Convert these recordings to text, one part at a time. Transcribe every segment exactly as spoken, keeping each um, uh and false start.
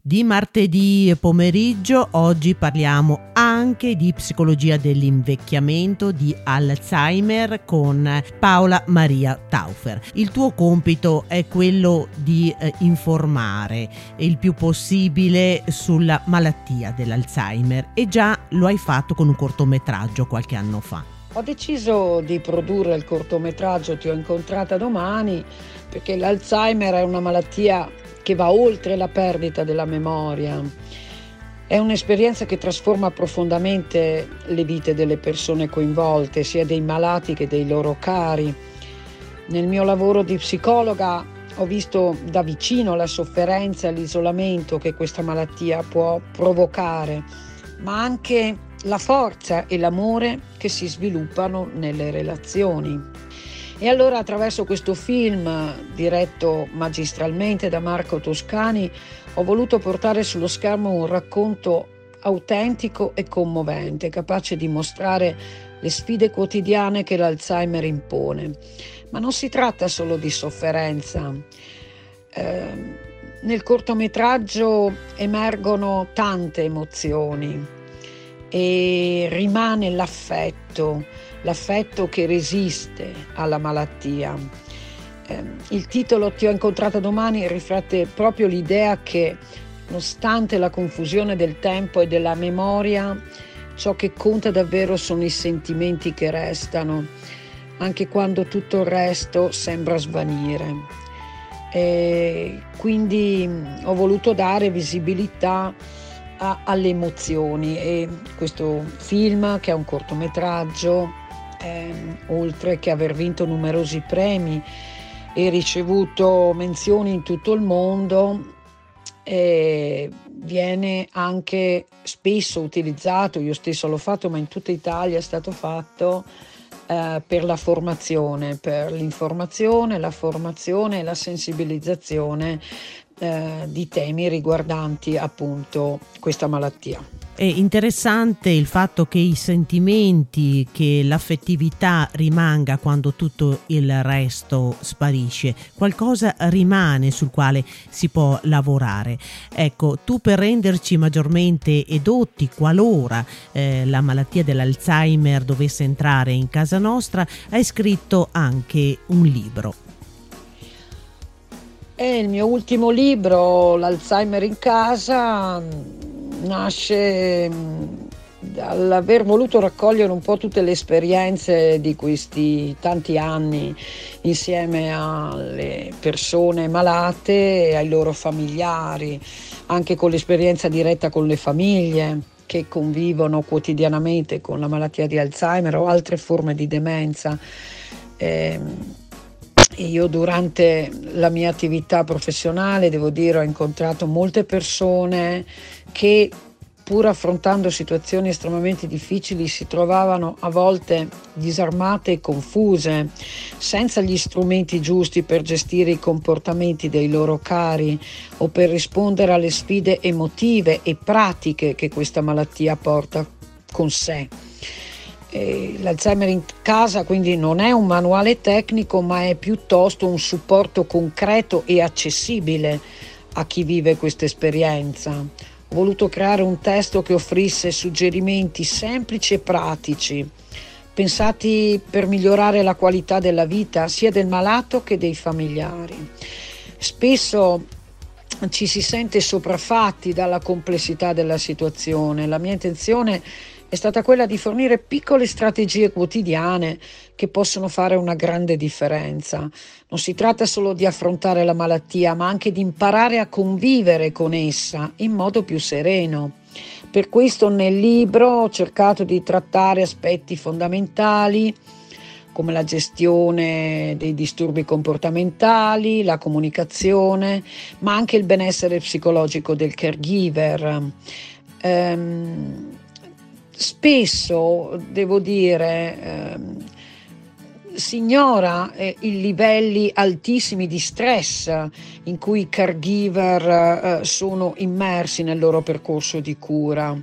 Di martedì pomeriggio oggi parliamo anche di psicologia dell'invecchiamento, di Alzheimer con Paola Maria Taufer. Il tuo compito è quello di eh, informare il più possibile sulla malattia dell'Alzheimer e già lo hai fatto con un cortometraggio qualche anno fa. Ho deciso di produrre il cortometraggio Ti ho incontrata domani perché l'Alzheimer è una malattia che va oltre la perdita della memoria. È un'esperienza che trasforma profondamente le vite delle persone coinvolte, sia dei malati che dei loro cari. Nel mio lavoro di psicologa ho visto da vicino la sofferenza e l'isolamento che questa malattia può provocare, ma anche la forza e l'amore che si sviluppano nelle relazioni. E allora attraverso questo film, diretto magistralmente da Marco Toscani, ho voluto portare sullo schermo un racconto autentico e commovente, capace di mostrare le sfide quotidiane che l'Alzheimer impone. Ma non si tratta solo di sofferenza. Eh, nel cortometraggio emergono tante emozioni e rimane l'affetto, l'affetto che resiste alla malattia. Eh, il titolo Ti ho incontrata domani riflette proprio l'idea che, nonostante la confusione del tempo e della memoria, ciò che conta davvero sono i sentimenti che restano, anche quando tutto il resto sembra svanire. E quindi ho voluto dare visibilità a, alle emozioni e questo film, che è un cortometraggio, Eh, oltre che aver vinto numerosi premi e ricevuto menzioni in tutto il mondo, eh, viene anche spesso utilizzato, io stesso l'ho fatto, ma in tutta Italia è stato fatto eh, per la formazione, per l'informazione, la formazione e la sensibilizzazione eh, di temi riguardanti appunto questa malattia. È interessante il fatto che i sentimenti, che l'affettività rimanga quando tutto il resto sparisce, qualcosa rimane sul quale si può lavorare. Ecco, tu per renderci maggiormente edotti qualora eh, la malattia dell'Alzheimer dovesse entrare in casa nostra, hai scritto anche un libro. È il mio ultimo libro, L'Alzheimer in casa. Nasce dall'aver voluto raccogliere un po' tutte le esperienze di questi tanti anni insieme alle persone malate e ai loro familiari, anche con l'esperienza diretta con le famiglie che convivono quotidianamente con la malattia di Alzheimer o altre forme di demenza. E io durante la mia attività professionale, devo dire, ho incontrato molte persone che, pur affrontando situazioni estremamente difficili, si trovavano a volte disarmate e confuse, senza gli strumenti giusti per gestire i comportamenti dei loro cari o per rispondere alle sfide emotive e pratiche che questa malattia porta con sé. E l'Alzheimer in casa quindi non è un manuale tecnico, ma è piuttosto un supporto concreto e accessibile a chi vive questa esperienza. Ho voluto creare un testo che offrisse suggerimenti semplici e pratici, pensati per migliorare la qualità della vita sia del malato che dei familiari. Spesso ci si sente sopraffatti dalla complessità della situazione. La mia intenzione è stata quella di fornire piccole strategie quotidiane che possono fare una grande differenza. Non si tratta solo di affrontare la malattia, ma anche di imparare a convivere con essa in modo più sereno. Per questo nel libro ho cercato di trattare aspetti fondamentali come la gestione dei disturbi comportamentali, la comunicazione, ma anche il benessere psicologico del caregiver. Ehm, Spesso, devo dire, ehm, si ignora eh, i livelli altissimi di stress in cui i caregiver eh, sono immersi nel loro percorso di cura.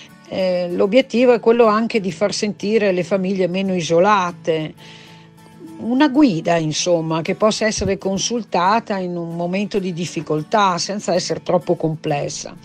Eh, l'obiettivo è quello anche di far sentire le famiglie meno isolate, una guida, insomma, che possa essere consultata in un momento di difficoltà senza essere troppo complessa.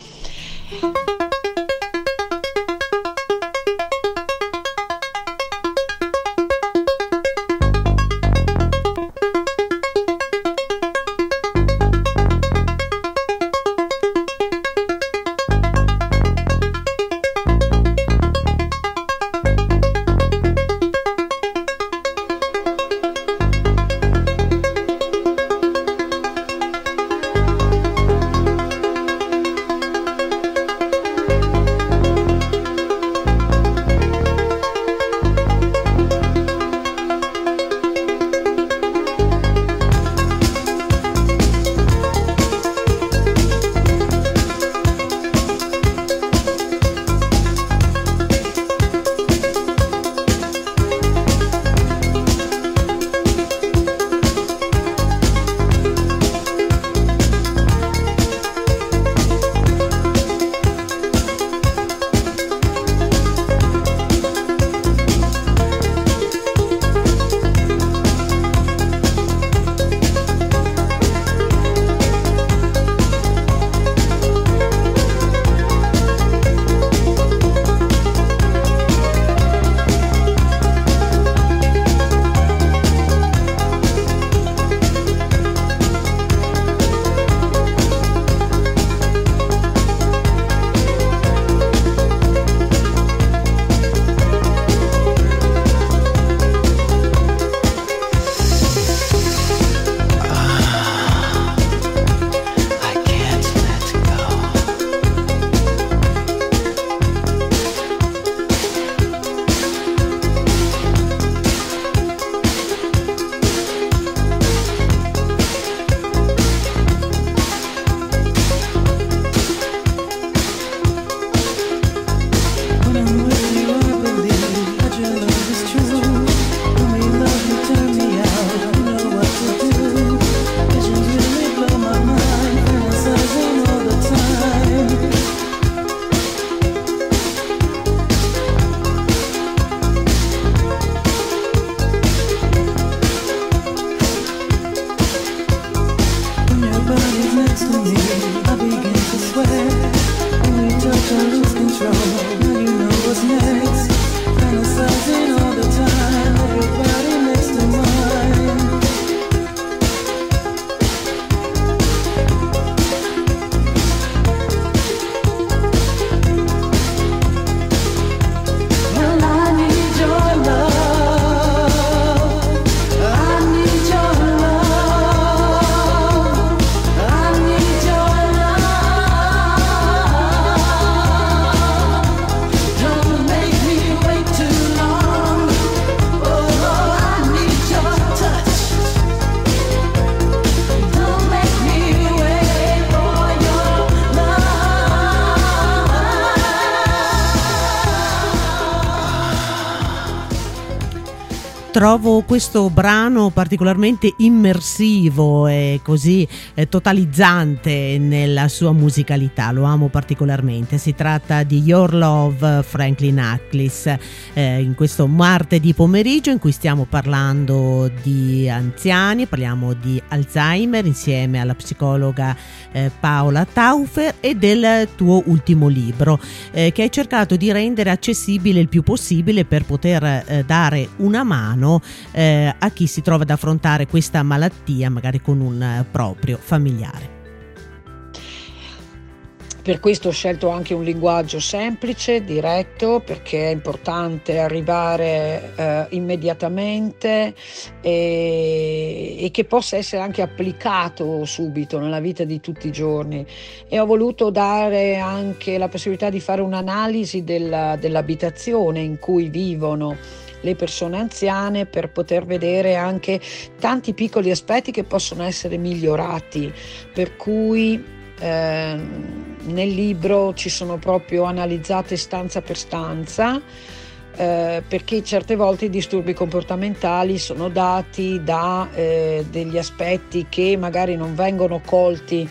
Trovo questo brano particolarmente immersivo e così eh, totalizzante nella sua musicalità, lo amo particolarmente. Si tratta di Your Love, Franklin Ackles, eh, in questo martedì pomeriggio in cui stiamo parlando di anziani, parliamo di Alzheimer insieme alla psicologa eh, Paola Taufer e del tuo ultimo libro eh, che hai cercato di rendere accessibile il più possibile per poter eh, dare una mano Eh, a chi si trova ad affrontare questa malattia magari con un eh, proprio familiare. Per questo ho scelto anche un linguaggio semplice, diretto, perché è importante arrivare eh, immediatamente e, e che possa essere anche applicato subito nella vita di tutti i giorni. E ho voluto dare anche la possibilità di fare un'analisi della, dell'abitazione in cui vivono le persone anziane, per poter vedere anche tanti piccoli aspetti che possono essere migliorati, per cui eh, nel libro ci sono proprio analizzate stanza per stanza, eh, perché certe volte i disturbi comportamentali sono dati da eh, degli aspetti che magari non vengono colti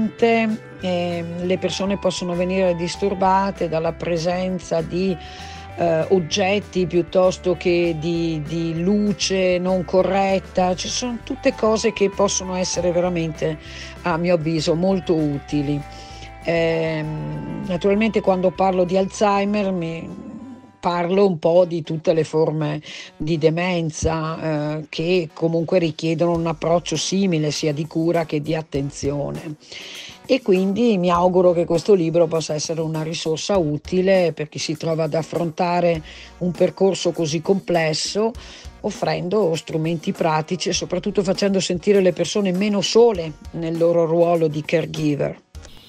immediatamente. Eh, le persone possono venire disturbate dalla presenza di eh, oggetti piuttosto che di, di luce non corretta. Ci sono tutte cose che possono essere veramente, a mio avviso, molto utili. Eh, naturalmente quando parlo di Alzheimer mi parlo un po' di tutte le forme di demenza eh, che comunque richiedono un approccio simile sia di cura che di attenzione, e quindi mi auguro che questo libro possa essere una risorsa utile per chi si trova ad affrontare un percorso così complesso, offrendo strumenti pratici e soprattutto facendo sentire le persone meno sole nel loro ruolo di caregiver.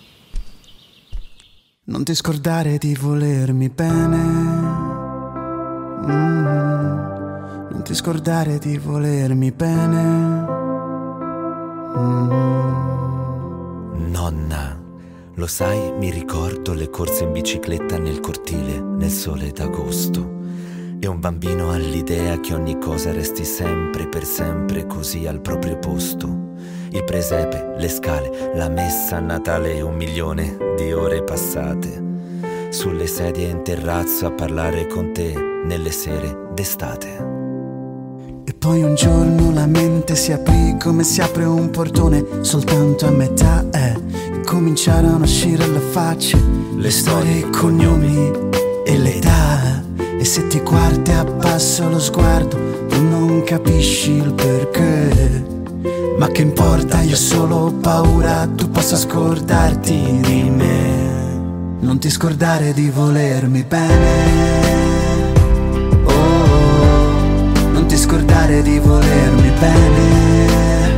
Non ti scordare di volermi bene, mm, non ti scordare di volermi bene. Mm. Nonna, lo sai, mi ricordo le corse in bicicletta nel cortile, nel sole d'agosto. E un bambino ha l'idea che ogni cosa resti sempre, per sempre, così al proprio posto. Il presepe, le scale, la messa a Natale, un milione di ore passate sulle sedie in terrazzo a parlare con te nelle sere d'estate. E poi un giorno la mente si aprì come si apre un portone soltanto a metà, eh. E cominciarono a uscire le facce, le storie, i cognomi e l'età. E se ti guardi abbassa lo sguardo, tu non capisci il perché. Ma che importa, io ho solo paura tu possa scordarti di me. Non ti scordare di volermi bene, oh, oh. Non ti scordare di volermi bene,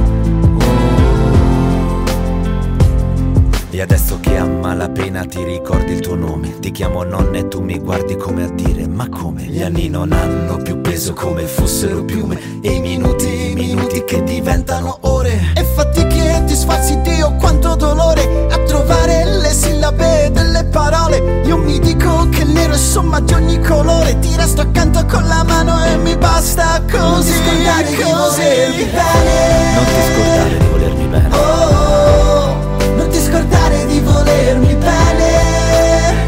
oh. E adesso che a malapena ti ricordi il tuo nome, ti chiamo nonna e tu mi guardi come a dire: ma come? Gli anni non hanno più peso come fossero piume, e i minuti, i minuti che diventano ore. E fatichi e ti sfalsi, Dio quanto dolore a trovare le sillabe delle parole. Io mi dico che il nero è somma di ogni colore, ti resto accanto con la mano e mi basta così. Non ti scordare di volermi bene, non ti scordare di volermi bene, oh, oh. Non ti scordare di volermi bene,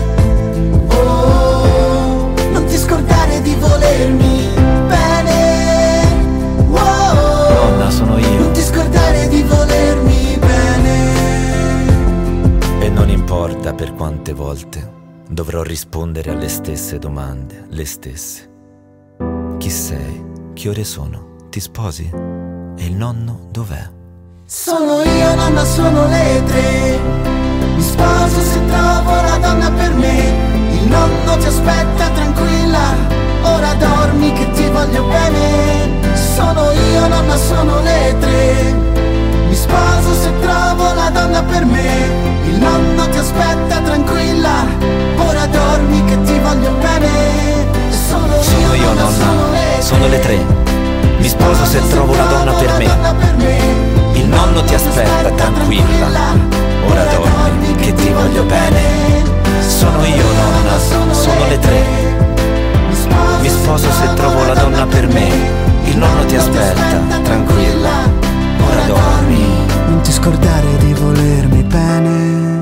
oh. Non ti scordare di volermi bene, oh. Nonna, sono io. Non ti scordare di volermi bene. E non importa per quante volte dovrò rispondere alle stesse domande, le stesse. Chi sei? Che ore sono? Ti sposi? E il nonno dov'è? Sono io, nonna, sono le tre. Mi sposo se trovo la donna per me. Il nonno ti aspetta, tranquilla. Ora dormi che ti voglio bene. Sono io, nonna, sono le tre. Mi sposo se trovo la donna per me. Il nonno ti aspetta, tranquilla. Ora dormi che ti voglio bene. Sono, sono io, nonna, sono le, sono le tre. Mi sposo se trovo la donna per me. Il nonno ti aspetta, tranquilla. Ora dormi che ti voglio bene. Sono io, nonna, sono le tre. Mi sposo se trovo la donna per me. Il nonno ti aspetta, tranquilla. Ora dormi. Non ti scordare di volermi bene,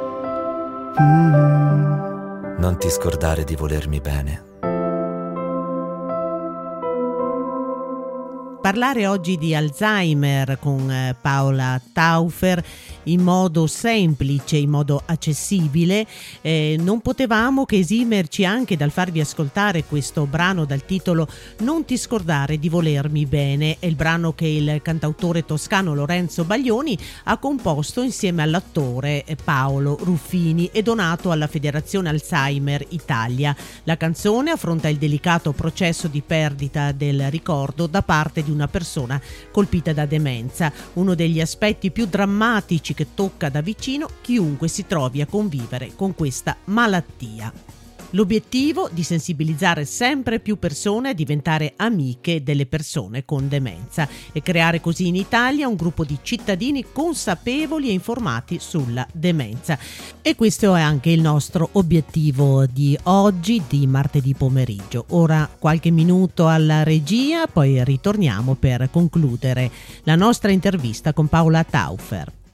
mm. Non ti scordare di volermi bene. Parlare oggi di Alzheimer con Paola Taufer in modo semplice, in modo accessibile, eh, non potevamo che esimerci anche dal farvi ascoltare questo brano dal titolo Non ti scordare di volermi bene. È il brano che il cantautore toscano Lorenzo Baglioni ha composto insieme all'attore Paolo Ruffini e donato alla Federazione Alzheimer Italia. La canzone affronta il delicato processo di perdita del ricordo da parte di una persona colpita da demenza, uno degli aspetti più drammatici che tocca da vicino chiunque si trovi a convivere con questa malattia. L'obiettivo di sensibilizzare sempre più persone a diventare amiche delle persone con demenza e creare così in Italia un gruppo di cittadini consapevoli e informati sulla demenza. E questo è anche il nostro obiettivo di oggi, di martedì pomeriggio. Ora qualche minuto alla regia, poi ritorniamo per concludere la nostra intervista con Paola Taufer.